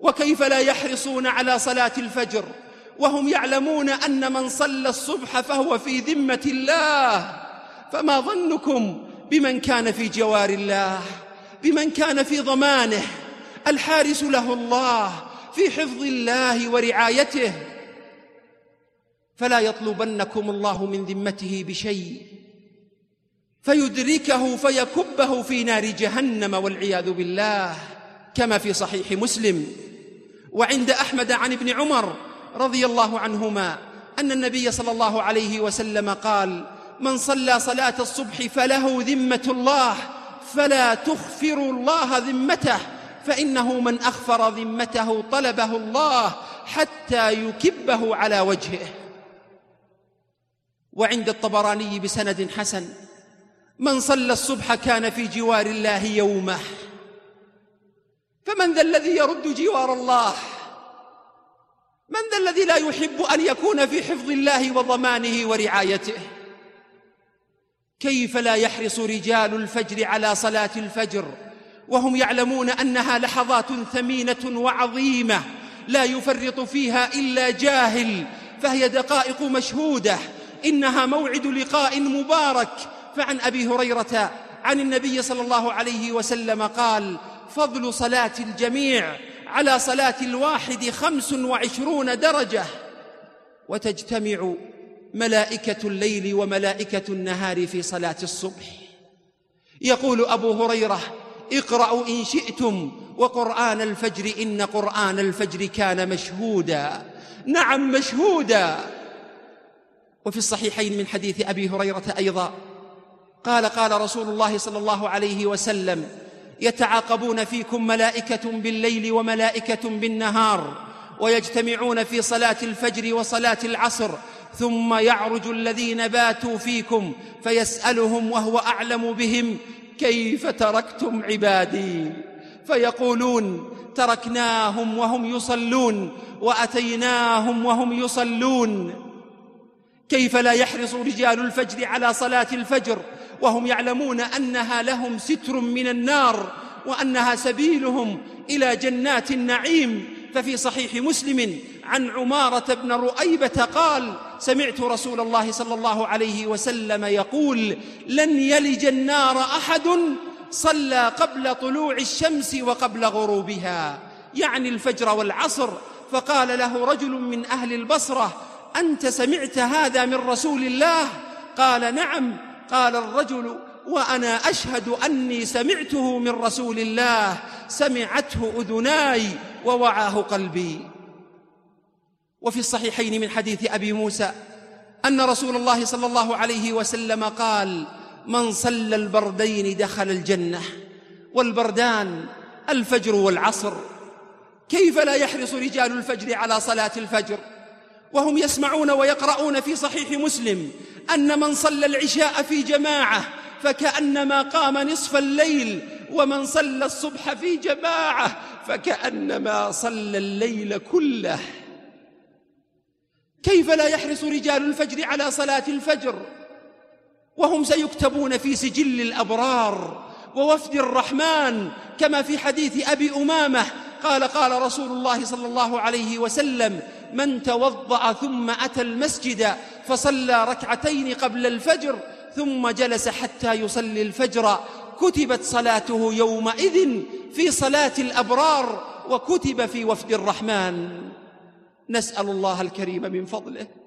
وكيف لا يحرصون على صلاة الفجر وهم يعلمون أن من صلى الصبح فهو في ذمة الله؟ فما ظنكم بمن كان في جوار الله، بمن كان في ضمانه، الحارس له الله، في حفظ الله ورعايته. فلا يطلبنكم الله من ذمته بشيء فيدركه فيكبه في نار جهنم والعياذ بالله، كما في صحيح مسلم وعند أحمد عن ابن عمر رضي الله عنهما أن النبي صلى الله عليه وسلم قال: من صلى صلاة الصبح فله ذمة الله فلا تخفر الله ذمته، فإنه من أخفر ذمته طلبه الله حتى يكبه على وجهه. وعند الطبراني بسند حسن: من صلى الصبح كان في جوار الله يومه. فمن ذا الذي يرد جوار الله؟ من ذا الذي لا يحب أن يكون في حفظ الله وضمانه ورعايته؟ كيف لا يحرص رجال الفجر على صلاة الفجر وهم يعلمون أنها لحظات ثمينة وعظيمة لا يفرط فيها إلا جاهل، فهي دقائق مشهودة، إنها موعد لقاء مبارك. فعن أبي هريرة عن النبي صلى الله عليه وسلم قال: فضل صلاة الجميع على صلاة الواحد 25 درجة، وتجتمع ملائكة الليل وملائكة النهار في صلاة الصبح. يقول أبو هريرة: اقرأوا إن شئتم وقرآن الفجر إن قرآن الفجر كان مشهودا. نعم مشهودا. وفي الصحيحين من حديث أبي هريرة أيضا قال رسول الله صلى الله عليه وسلم: يتعاقبون فيكم ملائكة بالليل وملائكة بالنهار، ويجتمعون في صلاة الفجر وصلاة العصر، ثم يعرج الذين باتوا فيكم فيسألهم وهو أعلم بهم: كيف تركتم عبادي؟ فيقولون: تركناهم وهم يصلون وأتيناهم وهم يصلون. كيف لا يحرص رجال الفجر على صلاة الفجر وهم يعلمون أنها لهم ستر من النار وأنها سبيلهم إلى جنات النعيم؟ ففي صحيح مسلم عن عمارة بن رؤيبة قال: سمعت رسول الله صلى الله عليه وسلم يقول: لن يلج النار أحد صلى قبل طلوع الشمس وقبل غروبها، يعني الفجر والعصر. فقال له رجل من أهل البصرة: أنت سمعت هذا من رسول الله؟ قال: نعم. قال الرجل: وأنا أشهد أني سمعته من رسول الله، سمعته أذناي ووعاه قلبي. وفي الصحيحين من حديث أبي موسى أن رسول الله صلى الله عليه وسلم قال: من صلى البردين دخل الجنة. والبردان الفجر والعصر. كيف لا يحرص رجال الفجر على صلاة الفجر وهم يسمعون ويقرؤون في صحيح مسلم أن من صلى العشاء في جماعة فكأنما قام نصف الليل، ومن صلى الصبح في جماعة فكأنما صلى الليل كله. كيف لا يحرص رجال الفجر على صلاة الفجر وهم سيكتبون في سجل الأبرار ووفد الرحمن، كما في حديث أبي أمامة قال رسول الله صلى الله عليه وسلم: من توضأ ثم أتى المسجد فصلى ركعتين قبل الفجر ثم جلس حتى يصلي الفجر كتبت صلاته يومئذ في صلاة الأبرار وكتب في وفد الرحمن. نسأل الله الكريم من فضله